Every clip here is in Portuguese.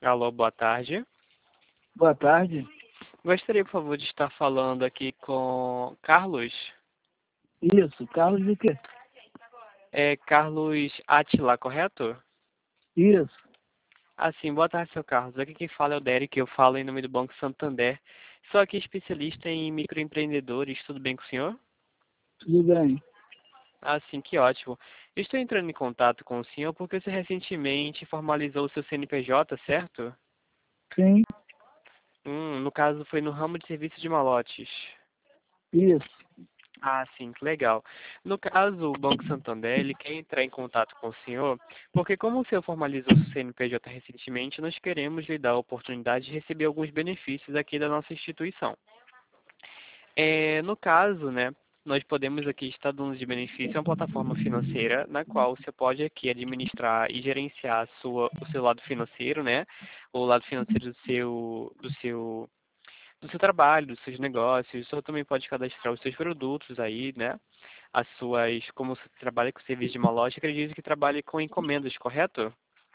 Alô, boa tarde. Boa tarde. Gostaria, por favor, de estar falando aqui com Carlos. Isso, Carlos de quê? É Carlos Atila, correto? Isso, Sim, boa tarde, seu Carlos. Aqui quem fala é o Derek, eu falo em nome do Banco Santander. Sou aqui especialista em microempreendedores, tudo bem com o senhor? tudo bem. Sim, que ótimo. Eu estou entrando em contato com o senhor porque você recentemente formalizou o seu CNPJ, certo? Sim, No caso foi no ramo de serviço de malotes. isso. Sim, que legal. No caso, o Banco Santander, ele quer entrar em contato com o senhor, porque como o senhor formalizou o CNPJ recentemente, nós queremos lhe dar a oportunidade de receber alguns benefícios aqui da nossa instituição. No caso, né, nós podemos aqui estar dando de benefício uma plataforma financeira na qual você pode aqui administrar e gerenciar o seu lado financeiro, né, o lado financeiro do seu trabalho, dos seus negócios. O senhor também pode cadastrar os seus produtos aí, né? Como você trabalha com serviço de uma loja, acredito que trabalhe com encomendas, correto?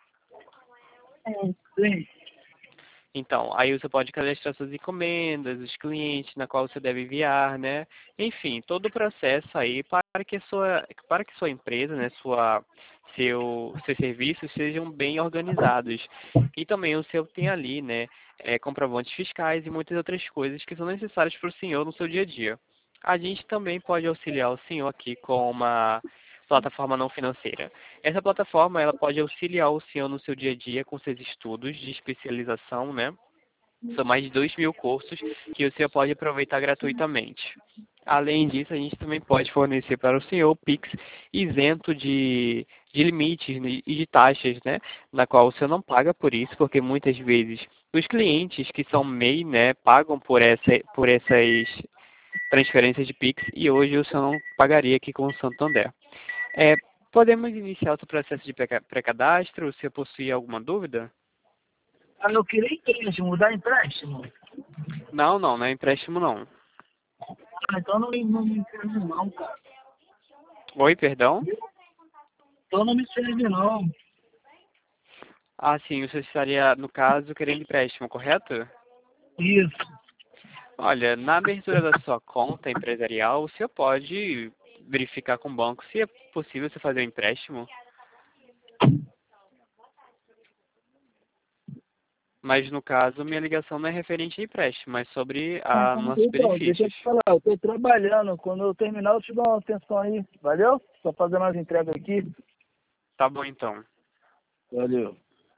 Sim. Então, aí você pode cadastrar suas encomendas, os clientes na qual você deve enviar, né? Enfim, todo o processo aí para que sua empresa, né, seus serviços sejam bem organizados. E também o seu tem ali, né, comprovantes fiscais e muitas outras coisas que são necessárias para o senhor no seu dia a dia. A gente também pode auxiliar o senhor aqui com uma plataforma não financeira. Essa plataforma, ela pode auxiliar o senhor no seu dia a dia com seus estudos de especialização, né? São mais de 2.000 cursos que o senhor pode aproveitar gratuitamente. Além disso, a gente também pode fornecer para o senhor o Pix isento de limites e de taxas, né? Na qual o senhor não paga por isso, porque muitas vezes os clientes que são MEI, né, pagam por essas transferências de Pix e hoje o senhor não pagaria aqui com o Santander. É, Podemos iniciar o processo de pré-cadastro? Se possui alguma dúvida? Eu queria empréstimo, dá empréstimo? Não, não, não é empréstimo não. Então não me serve não, cara. Oi, perdão? Então não me serve não. Sim, você estaria, no caso, querendo empréstimo, correto? Isso. Olha, na abertura da sua conta empresarial, o senhor pode verificar com o banco se é possível você fazer um empréstimo, mas no caso, minha ligação não é referente a empréstimo, mas sobre nossos Então, deixa eu benefícios. te falar, eu tô trabalhando. Quando eu terminar, eu te dou uma atenção aí. Valeu? Tô fazendo as entregas aqui. Tá bom, então. Valeu.